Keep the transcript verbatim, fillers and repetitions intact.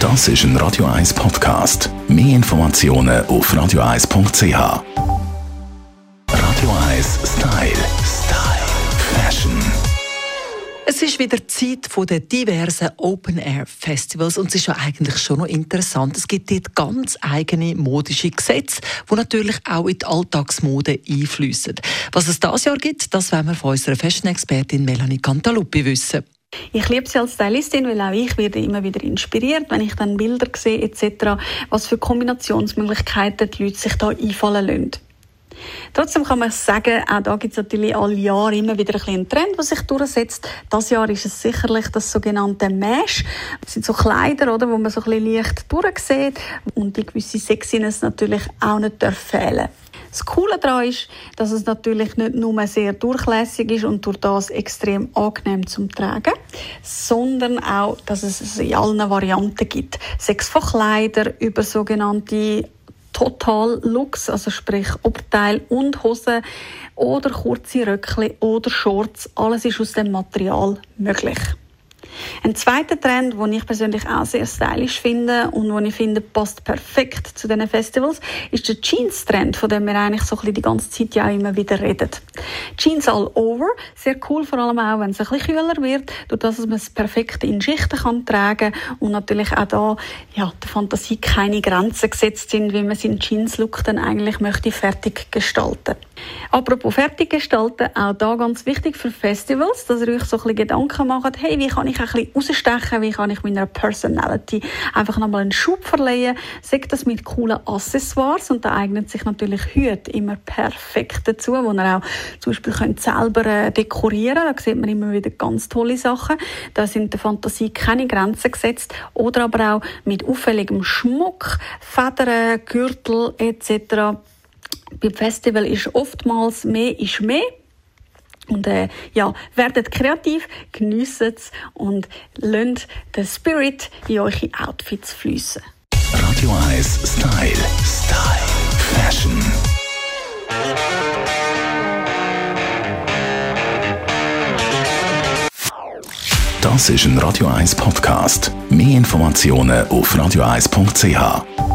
Das ist ein Radio eins Podcast. Mehr Informationen auf radio eins punkt c h. Radio eins Style. Style. Fashion. Es ist wieder Zeit der diversen Open-Air-Festivals und es ist ja eigentlich schon noch interessant. Es gibt dort ganz eigene modische Gesetze, die natürlich auch in die Alltagsmode einfließen. Was es dieses Jahr gibt, das wollen wir von unserer Fashion-Expertin Melanie Cantaluppi wissen. Ich liebe sie als Stylistin, weil auch ich werde immer wieder inspiriert, wenn ich dann Bilder sehe et cetera, was für Kombinationsmöglichkeiten die Leute sich da einfallen lassen. Trotzdem kann man sagen, auch da gibt es natürlich alle Jahre immer wieder ein einen Trend, der sich durchsetzt. Dieses Jahr ist es sicherlich das sogenannte Mesh. Das sind so Kleider, oder, wo man so ein bisschen leicht durchsieht und die gewisse Sexiness natürlich auch nicht fehlen darf. Das Coole daran ist, dass es natürlich nicht nur sehr durchlässig ist und durch das extrem angenehm zum Tragen, sondern auch, dass es es in allen Varianten gibt. Sechs von Kleidern über sogenannte Total-Looks, also sprich Oberteil und Hosen oder kurze Röckchen oder Shorts. Alles ist aus dem Material möglich. Ein zweiter Trend, den ich persönlich auch sehr stylisch finde und den ich finde, passt perfekt zu diesen Festivals, ist der Jeans-Trend, von dem wir eigentlich so ein bisschen die ganze Zeit ja immer wieder reden. Jeans all over, sehr cool, vor allem auch, wenn es ein bisschen kühler wird, durch das man es perfekt in Schichten kann tragen und natürlich auch da ja, der Fantasie keine Grenzen gesetzt sind, wie man seinen Jeans-Look dann eigentlich möchte fertig gestalten. Apropos fertig gestalten, auch da ganz wichtig für Festivals, dass ihr euch so ein bisschen Gedanken macht, hey, wie kann ich ein bisschen rausstechen, wie kann ich meiner Personality einfach nochmal einen Schub verleihen, sagt das mit coolen Accessoires und da eignet sich natürlich Hüte immer perfekt dazu, wo ihr auch zum Beispiel könnt selber äh, dekorieren könnt, da sieht man immer wieder ganz tolle Sachen, da sind der Fantasie keine Grenzen gesetzt oder aber auch mit auffälligem Schmuck, Federn, Gürtel et cetera. Beim Festival ist oftmals mehr ist mehr. Und äh, ja, werdet kreativ, geniesst es und lasst den Spirit in eure Outfits fließen. Radio eins Style. Style. Fashion. Das ist ein Radio eins Podcast. Mehr Informationen auf radio eins punkt c h.